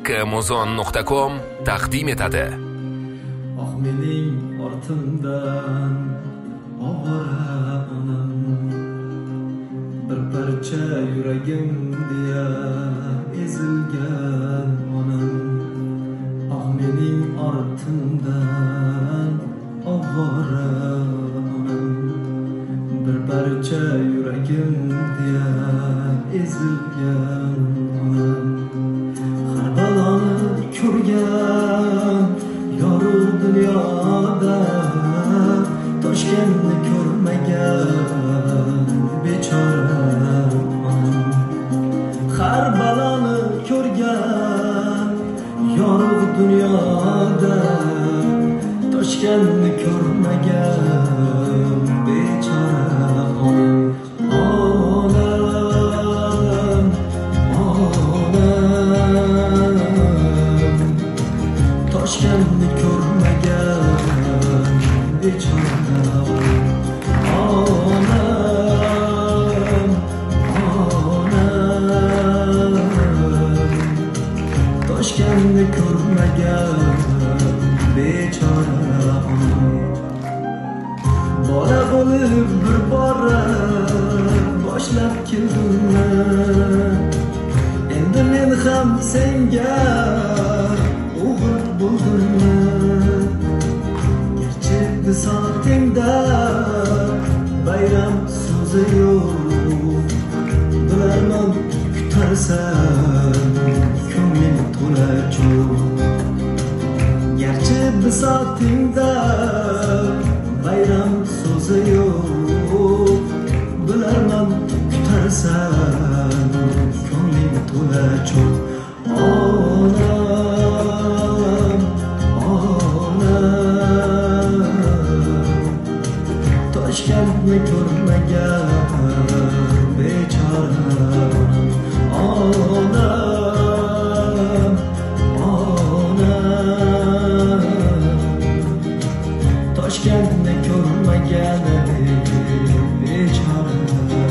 kmuzon.com taqdim etadi. Ah mening ortimdan ovora onam, bir parcha yuragim deya ezilgan onam. Ah mening ortimdan ovora onam, bir parcha yuragim deya ezilgan onam. Har baloni ko'rgan yorug' dunyoda, Toshkentni ko'rmagan bechora onam. Har baloni ko'rgan yorug' dunyoda, Toshkentni ko'rmagan bechora onam. Onam, onam, Toshkentni ko'rmagan bechora onam, onam, Toshkentni ko'rmagan bechora onam. Bola bo'lib bir bora boshlab keldim, endi men ham senga o'g'il bo'ldim. Garchi bisotingda bayram so'zi yo'q, bilarman kutarsan ko'ngling to'la cho'q. Garchi bisotingda bayram so'zi yo'q, bilarman kutarsan ko'ngling to'la cho'q. Onam, onam, Toshkentni ko'rmagan bechora onam, onam, Toshkentni ko'rmagan bechora.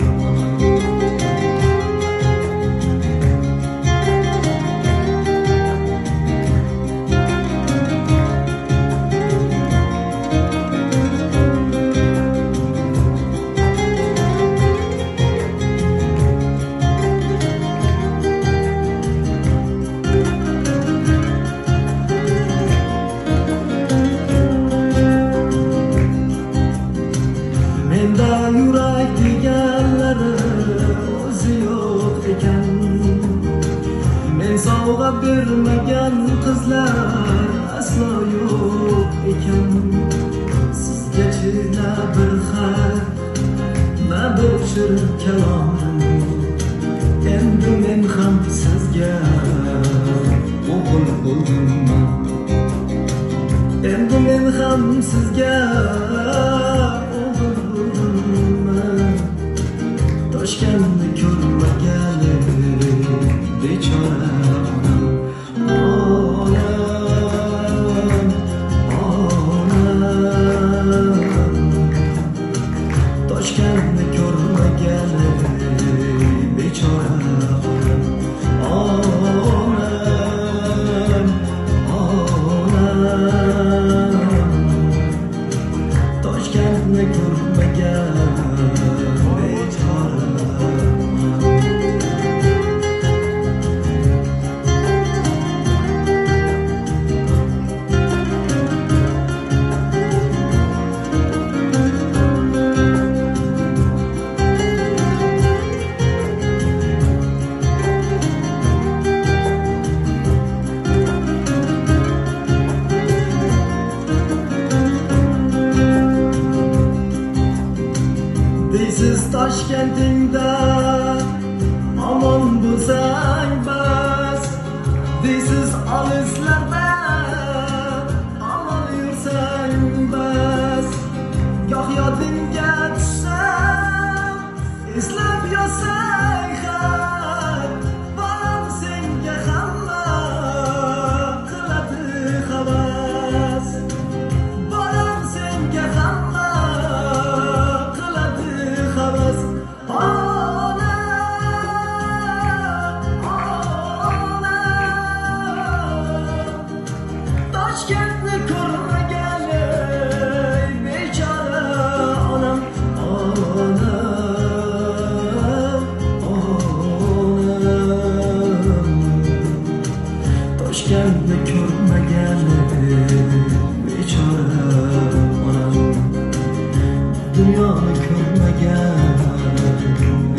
Menda yurak deganlari o'zi yo'q ekan, men sovg'a bermagan qizlar aslo yo'q ekan. Sizgachi na bir xat, na bir shirin kalom, endi men ham sizga o'g'il bo'ldimman. Endi men ham sizga Toshkentni ko'rmagan bechora onam, onam, Toshkentni ko'rmagan bechora onam, onam, Toshkentni ko'rmagan bechora. Deysiz Toshkentingda omon bo'lsang bas, deysiz olislarda omon yursang bas. Goh yodingga tushsam eslab yozsang xat, bolam senga hamma qiladi havas. Bolam senga hamma qiladi havas. Onam, onam, Toshkentni ko'rmagan bechora onam, dunyoni ko'rmagan